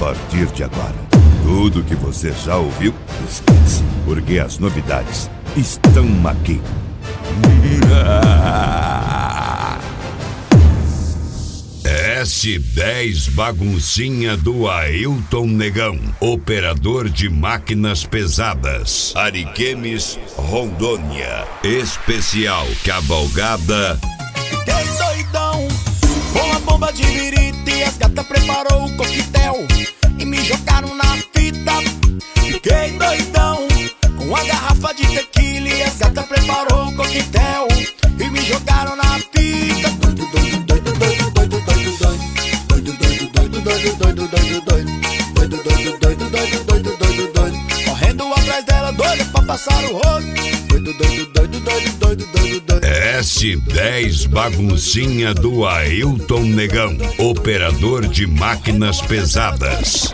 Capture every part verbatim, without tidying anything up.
partir de agora, tudo que você já ouviu, esquece, porque as novidades estão aqui. S dez Baguncinha do Ailton Negão, operador de máquinas pesadas, Ariquemes, Rondônia. Especial Cavalgada. Fiquei doidão com a bomba de virita e as gatas preparou o coquetel e me jogaram na fita. Fiquei doidão com a garrafa de tequila e as gatas preparou o coquetel e me jogaram na fita. Doido, doido, doido, doido, doido, doido, doido, doido, doido, doido, doido, doido, doido, doido, doido, doido, doido, doido, doido, doido, correndo atrás dela, doido pra passar o rodo. Doido, doido, doido, doido, doido, doido, doido. S dez Baguncinha do Ailton Negão, operador de máquinas pesadas.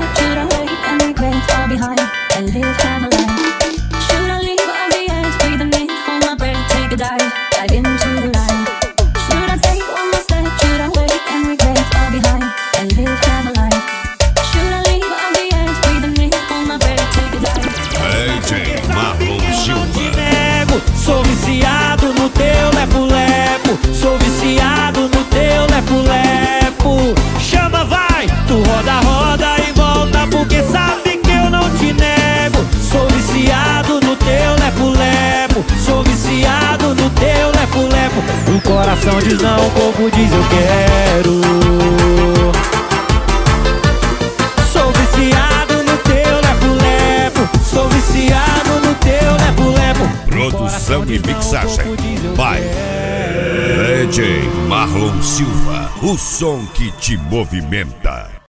Sou viciado no teu lepo-lepo, sou viciado no teu lepo-lepo. Chama, vai, tu roda, roda e volta, porque sabe que eu não te nego. Sou viciado no teu lepo-lepo, sou viciado no teu lepo-lepo. O coração diz não, o corpo diz eu quero. Sou viciado no teu lepo-lepo, sou viciado no teu lepo-lepo. Produção e mixagem by D J Marlon Silva, o som que te movimenta.